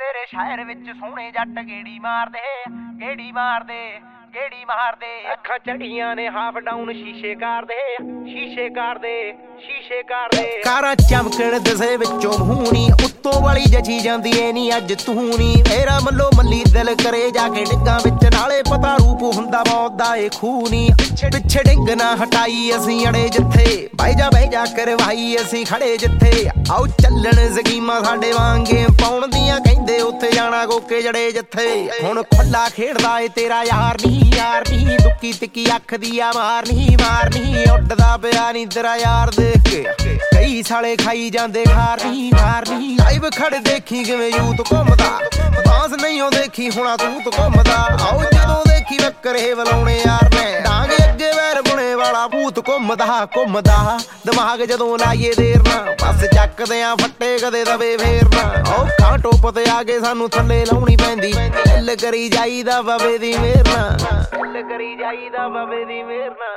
तेरे शहर विच सोहणे जट गेड़ी मारदे गेड़ी मारदे गेड़ी मारदे अखां चढ़ियां ने हाफ डाउन शीशे कारदे शीशे कारदे शीशे कारदे कारां चमकण दसे विचों भूनी उत्तों वाली जची जांदी ऐ नी अज तू नी मेरा मल्लो मल्ली दिल करे जाके डिग्गां विच नाले पता रूप हुंदा मौत दा ए खूनी पिछे डिंग ना हटाई असीं अड़े जिथे बह जा करवाई असीं खड़े जिथे आओ चलन जकीमां साडे वांगे पाउण दियां कहंदे उत्थे जाना गोके जड़े जिथे हुण खुला खेडदा ए तेरा यार नी दुक्की तिक्की अख दिया मारनी उड्डदा पिया नी तेरा यार देख के कई साले खाई जांदे खारनी लाइव खड़ देखी किवें यूथ घुमदा बांस नहीं हो देखी हुणा तूत घुमदा आओ जदों देखी वक्करे वलाउणे यार ने डांगे अगे वैर बुणे वाला भूत घुमदा दिमाग जदों लाइए देर ना बस चकदे आ फट्टे कदे दबे फेरना ओ खां टोप ते आगे सानू थल्ले लाउणी पैंदी दिल करी जाईदा बाबे दी मेहर ना दिल करी जाईदा बाबे दी मेहर ना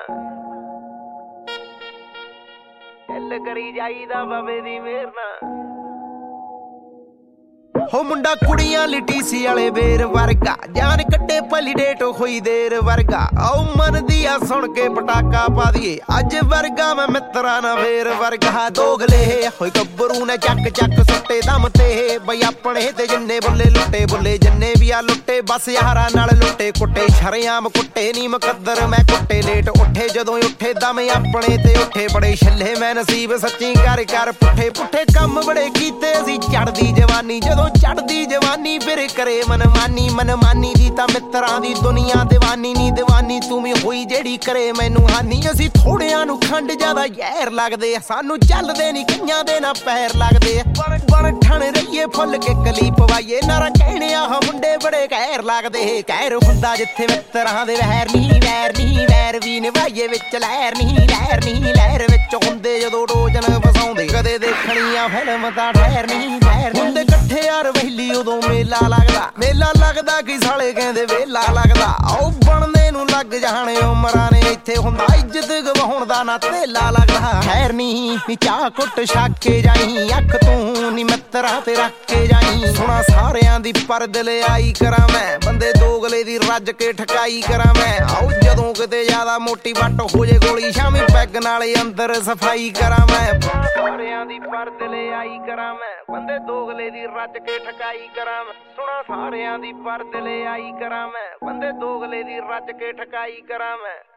दिल करी जाईदा बाबे दी मेहर ना हो मुंडा कुड़ियां लिटीसी वाले बेर वर्गा जान कट्टे पली डेट होई देर वर्गा आओ मन दिया सुन के पटाका पा दिए अज वर्गा मैं मित्रा ना वेर वर्गा दोगले होई गब्बरू ने चक सुट्टे दम ते बई अपने ते जिन्ने बुल्ले लुट्टे बुल्ले जिन्ने भी आ लुट्टे बस यारा नाल लुट्टे कुट्टे शरियाम कुट्टे नी मुकद्दर मैं कुट्टे लेट उठे जदों उठे दम अपने ते उठे बड़े छल्ले मैं नसीब सच्ची कर पुठे पुठे कम बड़े कीते असी चढ़दी जवानी जदों चढ़दी जवानी फिर करे मनमानी दी तां मित्रां दी दुनिया दीवानी नी दीवानी तू भी होई जेड़ी करे मैनू हानी असी थोड़ियां नू खंड ज्यादा जहर लगदे सानू चलदे नी कईयां दे ना पैर लगदे बन ठण रहिए फुल के कली पवाइए नारा कहणे आ मुंडे बड़े कहर लगदे कहर हुंदा जिथे मित्रां दे वैर भी निभाइए विच लहर लहर विच हुंदे जदों डोजन फसाउंदे कदे देखणियां फिल्म तां ठहर हुंदे कट्ठे यार वैली उदों मेला लगदा कि साले कहंदे वेला लगदा आओ बनदे नू लग जाणे उमरां ने इत्थे हुंदा इज्जत गवाउण दा ना तेला लगदा खैर नी चाह कुट छक के जाई अख तू नी मित्रा ते रख के जाई सुना सारियां दी पर दिल आई करां मैं बंदे दोगले दी रज के ठकाई करां मैं आओ जदों किते ज्यादा मोटी वट हो जे गोली शामी पैग नाले अंदर सफाई करां मैं सारियां दी पर दिल आई करां मैं बंदे दोगले दी रज के ठकाई करां मैं सुना सारियां दी पर दिल आई करां मैं बंदे दोगले दी रज के ठकाई करां मैं।